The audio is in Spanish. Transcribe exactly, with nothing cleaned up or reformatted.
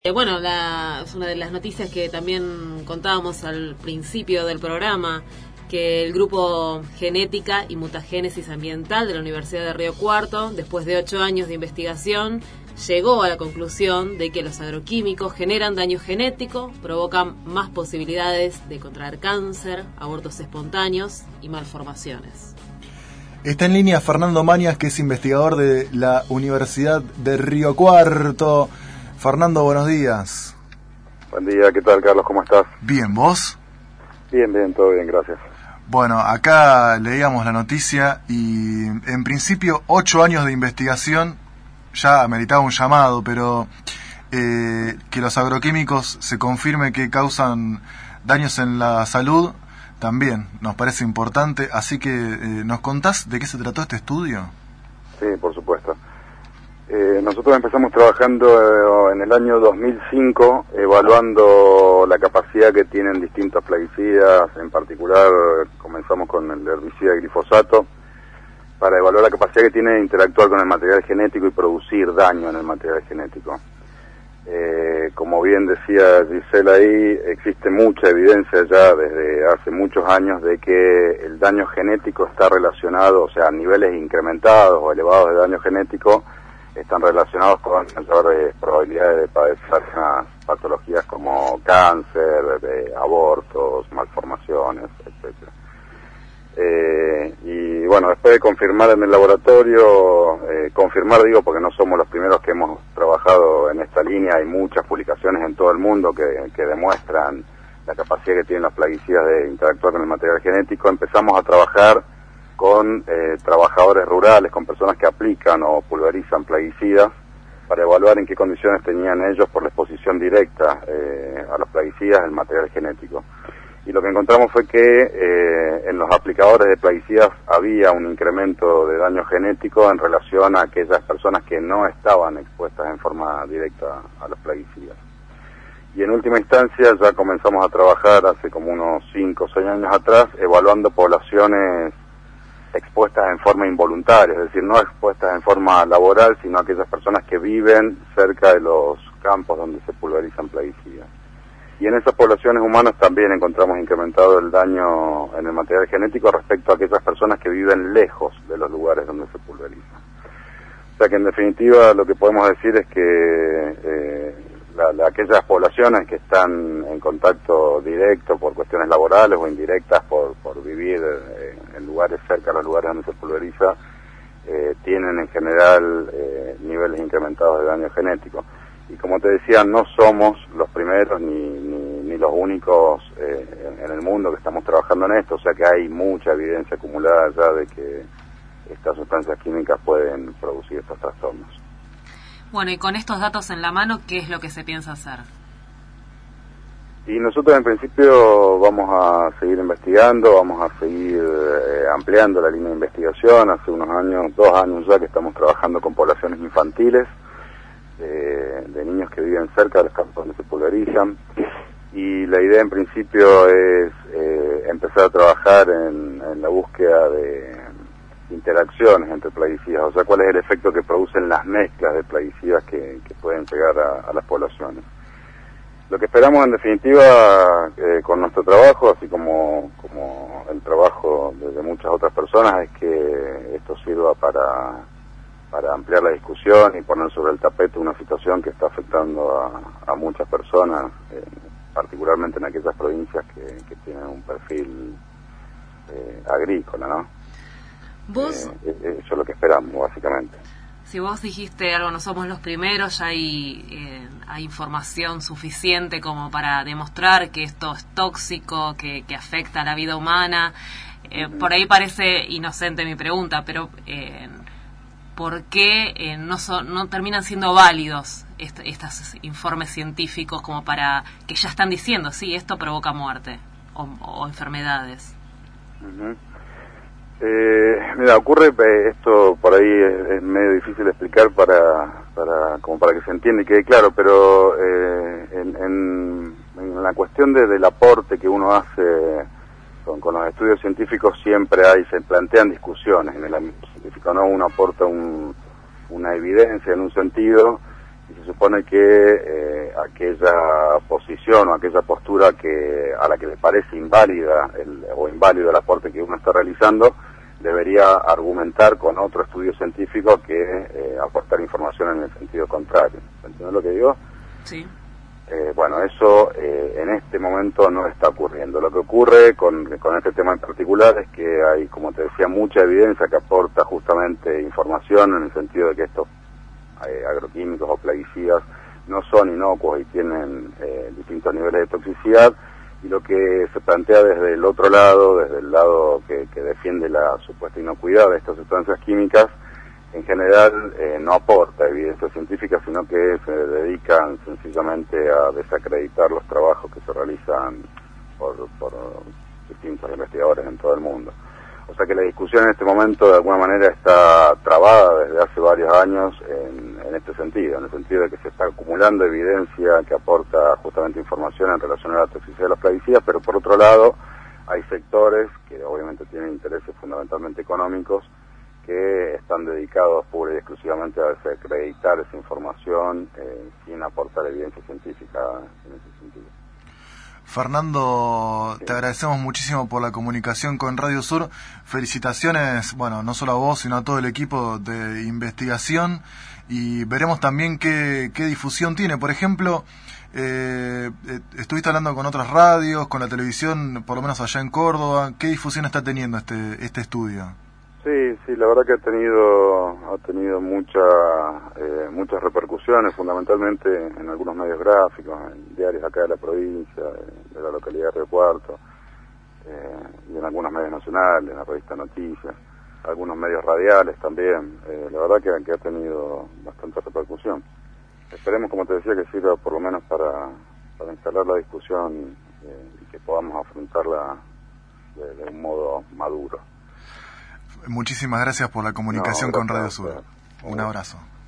Eh, bueno, la, es una de las noticias que también contábamos al principio del programa, que el grupo Genética y Mutagénesis Ambiental de la Universidad de Río Cuarto, después de ocho años de investigación, llegó a la conclusión de que los agroquímicos generan daño genético, provocan más posibilidades de contraer cáncer, abortos espontáneos y malformaciones. Está en línea Fernando Mañas, que es investigador de la Universidad de Río Cuarto. Fernando, buenos días. Buen día, ¿qué tal, Carlos? ¿Cómo estás? Bien, ¿vos? Bien, bien, todo bien, gracias. Bueno, acá leíamos la noticia y en principio ocho años de investigación ya ameritaba un llamado, pero eh, que los agroquímicos se confirme que causan daños en la salud también nos parece importante, así que eh, ¿nos contás de qué se trató este estudio? Sí, por supuesto. Eh, nosotros empezamos trabajando eh, en el año dos mil cinco, evaluando la capacidad que tienen distintos plaguicidas. En particular, comenzamos con el herbicida glifosato, para evaluar la capacidad que tiene de interactuar con el material genético y producir daño en el material genético. Eh, como bien decía Gisela ahí, existe mucha evidencia ya desde hace muchos años de que el daño genético está relacionado, o sea, niveles incrementados o elevados de daño genético están relacionados con mayores probabilidades de padecer unas patologías como cáncer, de abortos, malformaciones, etcétera. Eh, y bueno, después de confirmar en el laboratorio, eh, confirmar digo porque no somos los primeros que hemos trabajado en esta línea, hay muchas publicaciones en todo el mundo que, que demuestran la capacidad que tienen los plaguicidas de interactuar con el material genético. Empezamos a trabajar con eh, trabajadores rurales, con personas que aplican o pulverizan plaguicidas, para evaluar en qué condiciones tenían ellos por la exposición directa eh, a los plaguicidas el material genético. Y lo que encontramos fue que eh, en los aplicadores de plaguicidas había un incremento de daño genético en relación a aquellas personas que no estaban expuestas en forma directa a los plaguicidas. Y en última instancia ya comenzamos a trabajar hace como unos cinco o seis años atrás, evaluando poblaciones expuestas en forma involuntaria, es decir, no expuestas en forma laboral, sino aquellas personas que viven cerca de los campos donde se pulverizan plaguicidas. Y en esas poblaciones humanas también encontramos incrementado el daño en el material genético respecto a aquellas personas que viven lejos de los lugares donde se pulveriza. O sea que en definitiva lo que podemos decir es que eh, la, la, aquellas poblaciones que están en contacto directo por cuestiones laborales o indirectas por, por vivir eh, en lugares cerca de los lugares donde se pulveriza, eh, tienen en general eh, niveles incrementados de daño genético. Y como te decía, no somos los primeros ni, ni, ni los únicos eh, en, en el mundo que estamos trabajando en esto, o sea que hay mucha evidencia acumulada ya de que estas sustancias químicas pueden producir estos trastornos. Bueno, y con estos datos en la mano, ¿qué es lo que se piensa hacer? Y nosotros en principio vamos a seguir investigando, vamos a seguir eh, ampliando la línea de investigación. Hace unos años, dos años ya que estamos trabajando con poblaciones infantiles, de, de niños que viven cerca de los campos donde se pulverizan. Y la idea en principio es eh, empezar a trabajar en, en la búsqueda de interacciones entre plaguicidas, o sea, cuál es el efecto que producen las mezclas de plaguicidas que, que pueden llegar a, a las poblaciones. Lo que esperamos en definitiva eh, con nuestro trabajo, así como, como el trabajo de, de muchas otras personas, es que esto sirva para, para ampliar la discusión y poner sobre el tapete una situación que está afectando a, a muchas personas, eh, particularmente en aquellas provincias que, que tienen un perfil eh, agrícola, ¿no? ¿Vos? Eh, eso es lo que esperamos, básicamente. Si vos dijiste algo, no somos los primeros, ya hay, eh, hay información suficiente como para demostrar que esto es tóxico, que, que afecta a la vida humana. Eh, uh-huh. Por ahí parece inocente mi pregunta, pero eh, ¿por qué eh, no, son, no terminan siendo válidos est- estos informes científicos como para que ya están diciendo, sí, esto provoca muerte o, o enfermedades? Uh-huh. Eh, mira, ocurre, eh, esto por ahí es, es medio difícil de explicar para, para, como para que se entienda y quede claro, pero eh, en, en, en la cuestión de, del aporte que uno hace con, con los estudios científicos siempre hay, se plantean discusiones en el ámbito científico, ¿no? Uno aporta un, una evidencia en un sentido y se supone que eh, aquella posición o aquella postura que a la que le parece inválida el, o inválido el aporte que uno está realizando, debería argumentar con otro estudio científico que eh, aportar información en el sentido contrario. ¿Entiendes lo que digo? Sí. Eh, bueno, eso eh, en este momento no está ocurriendo. Lo que ocurre con, con este tema en particular es que hay, como te decía, mucha evidencia que aporta justamente información en el sentido de que estos eh, agroquímicos o plaguicidas no son inocuos y tienen eh, distintos niveles de toxicidad, y lo que se plantea desde el otro lado, desde el lado que, que defiende la supuesta inocuidad de estas sustancias químicas, en general eh, no aporta evidencia científica, sino que se dedican sencillamente a desacreditar los trabajos que se realizan por, por distintos investigadores en todo el mundo. O sea que la discusión en este momento de alguna manera está trabada desde hace varios años en, en este sentido, en el sentido de que se está acumulando evidencia que aporta justamente información en relación a la toxicidad de los plaguicidas, pero por otro lado hay sectores que obviamente tienen intereses fundamentalmente económicos que están dedicados pura y exclusivamente a desacreditar esa información eh, sin aportar evidencia científica en ese sentido. Fernando, sí. Te agradecemos muchísimo por la comunicación con Radio Sur. Felicitaciones, bueno, no solo a vos, sino a todo el equipo de investigación, y veremos también qué, qué difusión tiene. Por ejemplo, eh, estuviste hablando con otras radios, con la televisión, por lo menos allá en Córdoba. ¿Qué difusión está teniendo este, este estudio? Sí, sí, la verdad que ha tenido ha tenido mucha, eh, muchas repercusiones, fundamentalmente en algunos medios gráficos, en diarios acá de la provincia, de, de la localidad de Río Cuarto, eh, y en algunos medios nacionales, en la revista Noticias, algunos medios radiales también. Eh, la verdad que, que ha tenido bastante repercusión. Esperemos, como te decía, que sirva por lo menos para, para instalar la discusión eh, y que podamos afrontarla de, de un modo maduro. Muchísimas gracias por la comunicación no, con Radio Sur. Un abrazo. abrazo.